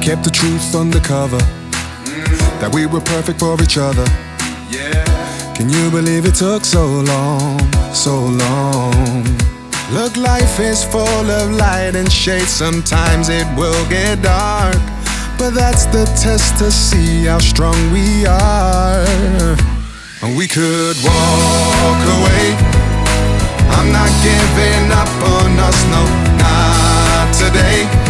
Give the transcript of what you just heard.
kept the truth undercover, that we were perfect for each other. Can you believe it took so long, so long? Look, life is full of light and shade. Sometimes it will get dark, but that's the test to see how strong we are. And we could walk away. I'm not giving up on us, no, not today.